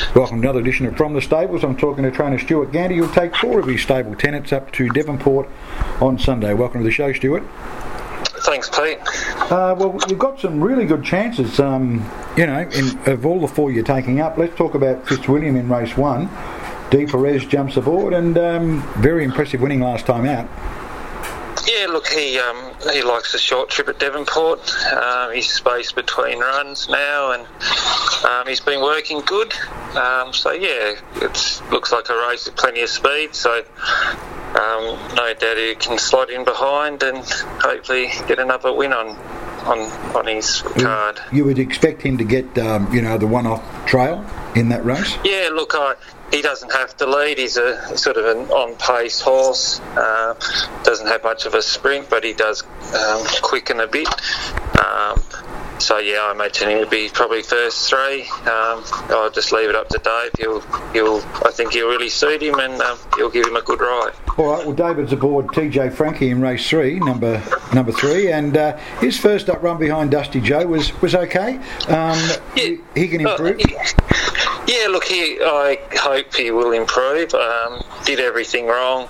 Welcome to another edition of From the Stables. I'm talking to trainer Stuart Gandy, who'll take 4 of his stable tenants up to Devonport on Sunday. Welcome to the show, Stuart. Thanks, Pete. Well, you've got some really good chances, of all the 4 you're taking up. Let's talk about Fitzwilliam in race 1. D. Perez jumps aboard and very impressive winning last time out. Yeah, look, he likes the short trip at Devonport. He's spaced between runs now, and he's been working good. It looks like a race with plenty of speed. So no doubt he can slot in behind and hopefully get another win on his card. You would expect him to get the one-off trail in that race? Yeah, look, he doesn't have to lead. He's a sort of an on-pace horse. Doesn't have much of a sprint, but he does quicken a bit. I imagine he'll be probably first 3. I'll just leave it up to Dave. I think he'll really suit him, and he'll give him a good ride. All right. Well, David's aboard TJ Frankie in race 3, number 3, and his first up run behind Dusty Joe was okay. He can improve. Yeah, look, I hope he will improve. Did everything wrong.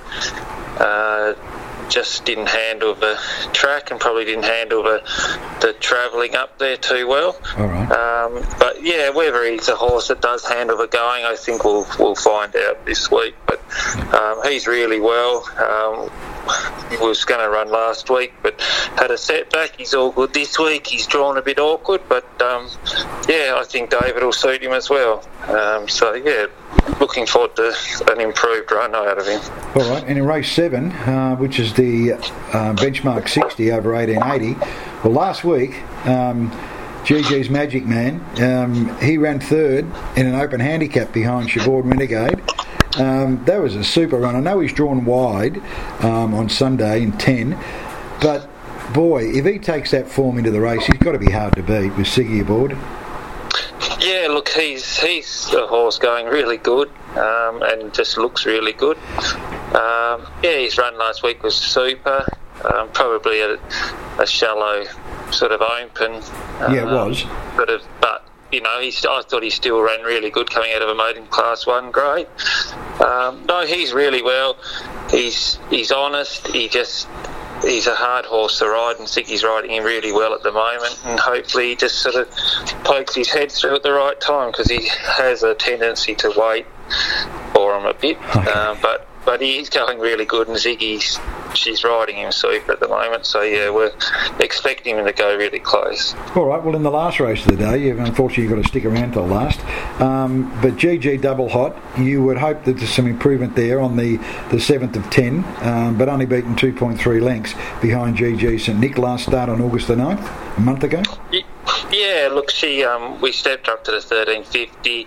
Just didn't handle the track and probably didn't handle the travelling up there too well. All right. Whether he's a horse that does handle the going, I think we'll find out this week. But he's really well. He was going to run last week, but had a setback. He's all good this week. He's drawn a bit awkward, but I think David will suit him as well. Looking forward to an improved run out of him. All right, and in race 7, which is the benchmark 60 over 1880, well, last week, GG's Magic Man, he ran 3rd in an open handicap behind Chevaude Renegade. That was a super run. I know he's drawn wide on Sunday in 10, but boy, if he takes that form into the race, he's got to be hard to beat with Siggy aboard. Yeah, look, he's a horse going really good and just looks really good. His run last week was super. Probably a shallow sort of open. It was. But I thought he still ran really good coming out of a maiden Class 1 grade. He's really well. He's honest. He's a hard horse to ride, and Siggy's riding him really well at the moment, and hopefully he just sort of pokes his head through at the right time, because he has a tendency to wait for him a bit. Okay. But he's going really good, and she's riding him super at the moment, so we're expecting him to go really close. All right, well, in the last race of the day, unfortunately you've got to stick around till last, but GG Double Hot, you would hope that there's some improvement there on the 7th of 10, but only beaten 2.3 lengths behind GG St Nick last start on August the 9th, a month ago. Yeah, look, we stepped up to the 1350,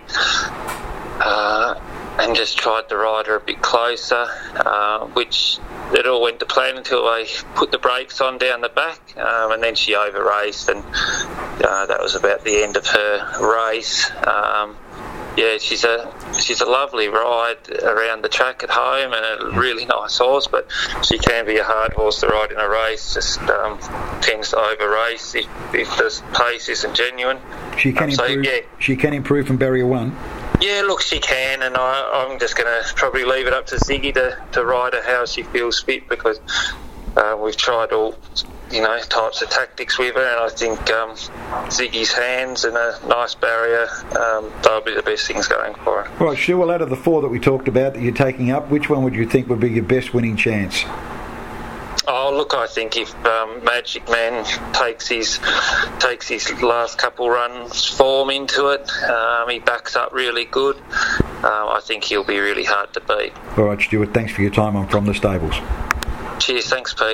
and just tried to ride her a bit closer, which it all went to plan until they put the brakes on down the back, and then she over-raced, and that was about the end of her race. She's a lovely ride around the track at home, and a really nice horse, but she can be a hard horse to ride in a race. Just tends to over-race if the pace isn't genuine. She can improve from barrier 1. Yeah, look, she can, and I'm just going to probably leave it up to Ziggy to ride her how she feels fit, because we've tried all types of tactics with her, and I think Ziggy's hands and a nice barrier, they'll be the best things going for her. Right, Stu, well, out of the 4 that we talked about that you're taking up, which one would you think would be your best winning chance? Oh, look, I think if Magic Man takes his last couple runs form into it, he backs up really good, I think he'll be really hard to beat. All right, Stuart, thanks for your time on From the Stables. Cheers, thanks, Pete.